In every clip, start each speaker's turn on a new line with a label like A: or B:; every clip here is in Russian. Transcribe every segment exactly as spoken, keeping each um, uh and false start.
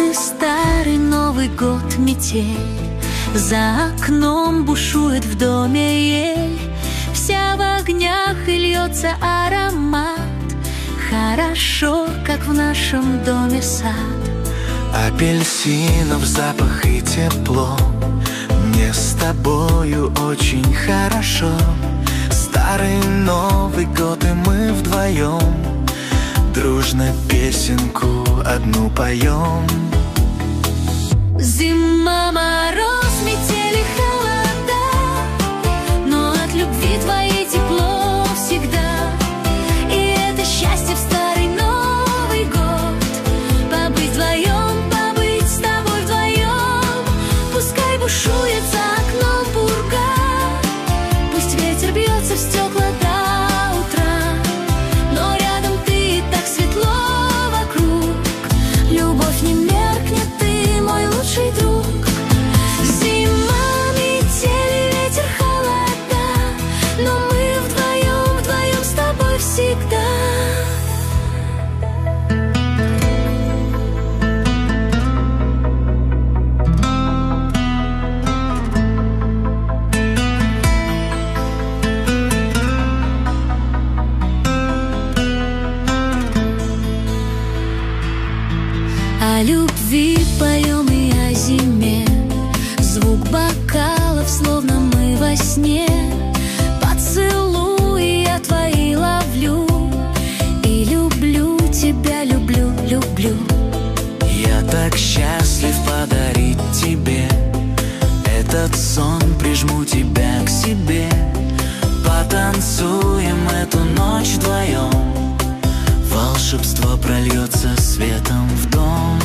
A: мы старый Новый год метель, за окном бушует в доме ель, вся в огнях и льется аромат. Хорошо, как в нашем доме сад.
B: Апельсинов запах и тепло, мне с тобою очень хорошо. Старый Новый год, и мы вдвоем дружно песенку одну поем.
A: Зима, мороз, метели, холода, но от любви твоей тепло всегда. И это счастье в старый Новый год, побыть вдвоем, побыть с тобой вдвоем. Пускай бушует за окном пурга, пусть ветер бьется в стекла до утра, но рядом ты, так светло вокруг. Любовь не меркнет, ты мой лучший друг. Зима, метели, ветер, холода, но мы вдвоем, вдвоем с тобой всегда. О любви поем и о зиме, звук бокалов, словно мы во сне. Поцелуи я твои ловлю, и люблю тебя, люблю, люблю.
B: Я так счастлив подарить тебе этот сон, прижму тебя к себе. Потанцуем эту ночь вдвоем, волшебство прольется светом в дом.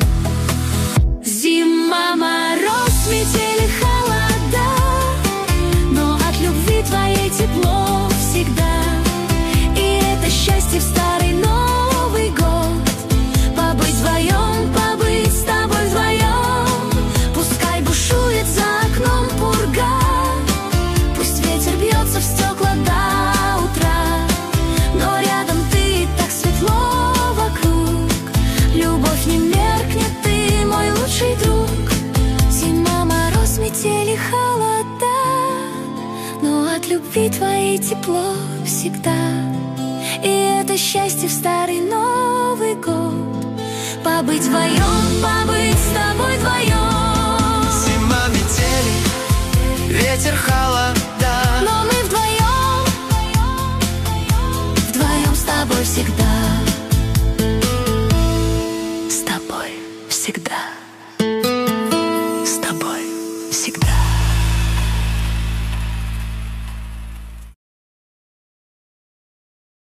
A: Зима, мороз, метели, холода, но от любви твоей тепло всегда. И это счастье в старый Новый год, побыть вдвоем, побыть с тобой вдвоем. Пускай бушует за окном пурга, пусть ветер бьется в стекла до утра, но рядом ты, так светло вокруг. Любовь не меркнет, ты мой лучший друг. Зима, мороз, метели, холода, но от любви твоей тепло всегда. И это счастье в старый Новый год, побыть вдвоем, побыть с тобой вдвоем.
B: Зима, метели, ветер, холода,
A: но мы вдвоем, вдвоем с тобой всегда.